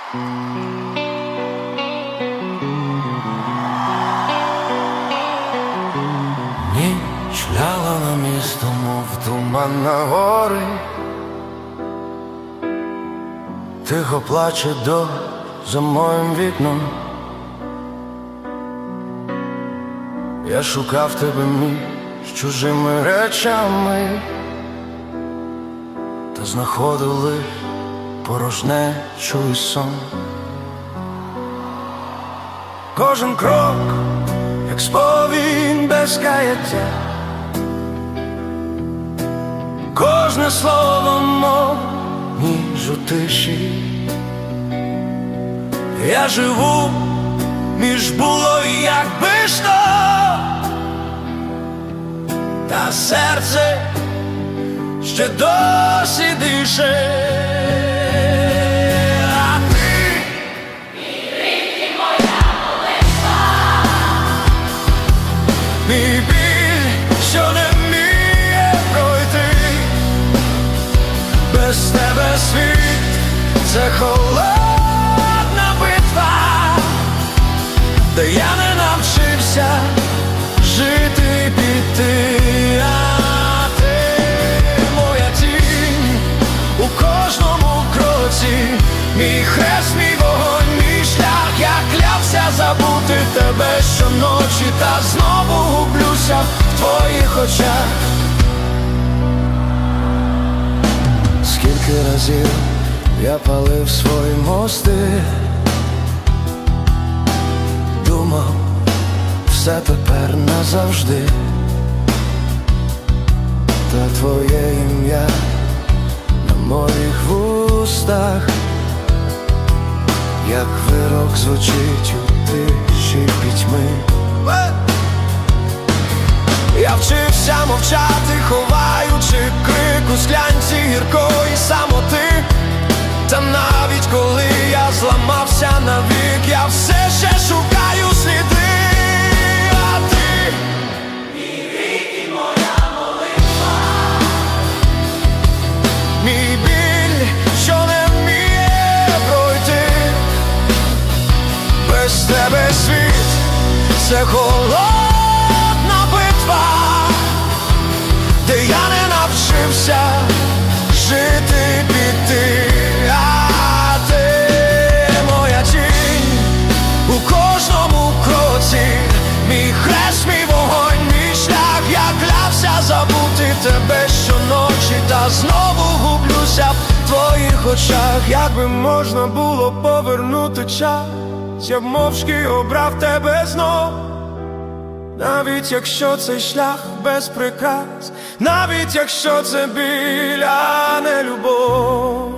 Ніч ляла на місто, мов туман на гори. Тихо плаче дощ за моїм вікном. Я шукав тебе між чужими речами, та знаходив лиш порожнечу і сон. Кожен крок, як сповідь без каяття, кожне слово, мов ніж у тиші. Я живу між було і якби що, та серце ще досі дише. А ти мій рік і моя молитва, мій біль, що не вміє пройти. Без тебе світ — це холодна битва, де я не навчився жити і піти. А ти моя тінь у кожному кроці, мій хрест, мій вогонь, мій шлях. Я клявся забути тебе щоночі, та знову гублюся в твоїх очах. Скільки разів я палив свої мости, думав, все тепер назавжди. Та твоє ім'я на моїх вустах, як вирок звучить у тиші пітьми. Я вчився мовчати, ховаючи крик у склянці гіркої самоти. Та навіть коли я зламався навік, я все ще шукаю сліди. А ти мій рік і моя молитва, мій біль, що не вміє пройти. Без тебе світ — це холодна битва, де я не навчився жити і піти. А ти моя тінь у кожному кроці, мій хрест, мій вогонь, мій шлях. Я клявся забути тебе щоночі, та знову гублюся в твоїх очах. Якби можна було повернути час, я б мовчки обрав тебе знов. Навіть якщо цей шлях без прикрас, навіть якщо це біль, а не любов.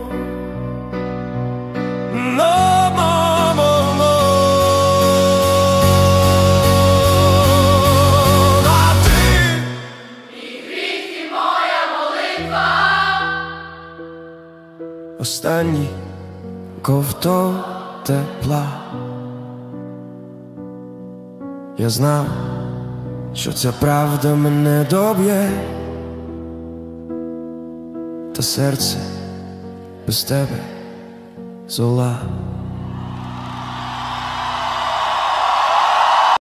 А ти мій гріх і моя молитва, останній ковток тепла. Я знав, що ця правда мене доб'є, та серце без тебе зола.